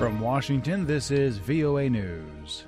From Washington, this is VOA News.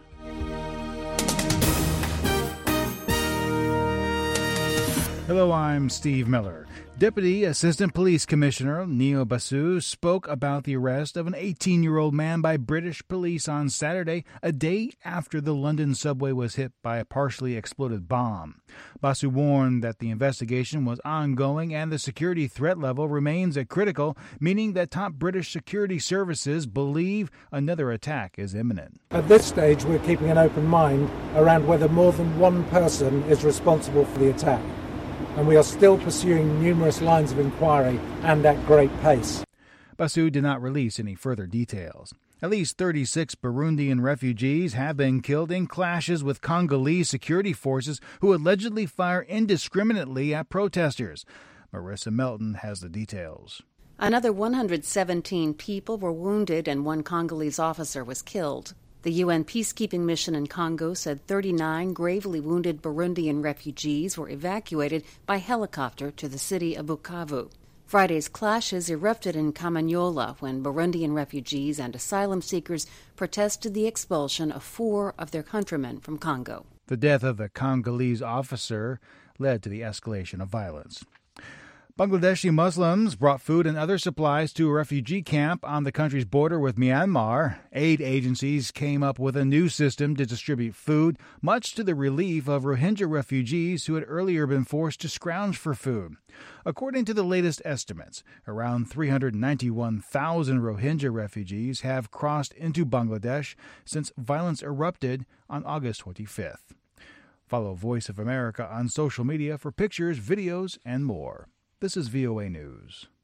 Hello, I'm Steve Miller. Deputy Assistant Police Commissioner Neil Basu spoke about the arrest of an 18-year-old man by British police on Saturday, a day after the London subway was hit by a partially exploded bomb. Basu warned that the investigation was ongoing and the security threat level remains at critical, meaning that top British security services believe another attack is imminent. At this stage, we're keeping an open mind around whether more than one person is responsible for the attack, and we are still pursuing numerous lines of inquiry and at great pace. Basu did not release any further details. At least 36 Burundian refugees have been killed in clashes with Congolese security forces who allegedly fire indiscriminately at protesters. Marissa Melton has the details. Another 117 people were wounded and one Congolese officer was killed. The UN peacekeeping mission in Congo said 39 gravely wounded Burundian refugees were evacuated by helicopter to the city of Bukavu. Friday's clashes erupted in Kamanyola when Burundian refugees and asylum seekers protested the expulsion of 4 of their countrymen from Congo. The death of the Congolese officer led to the escalation of violence. Bangladeshi Muslims brought food and other supplies to a refugee camp on the country's border with Myanmar. Aid agencies came up with a new system to distribute food, much to the relief of Rohingya refugees who had earlier been forced to scrounge for food. According to the latest estimates, around 391,000 Rohingya refugees have crossed into Bangladesh since violence erupted on August 25th. Follow Voice of America on social media for pictures, videos, and more. This is VOA News.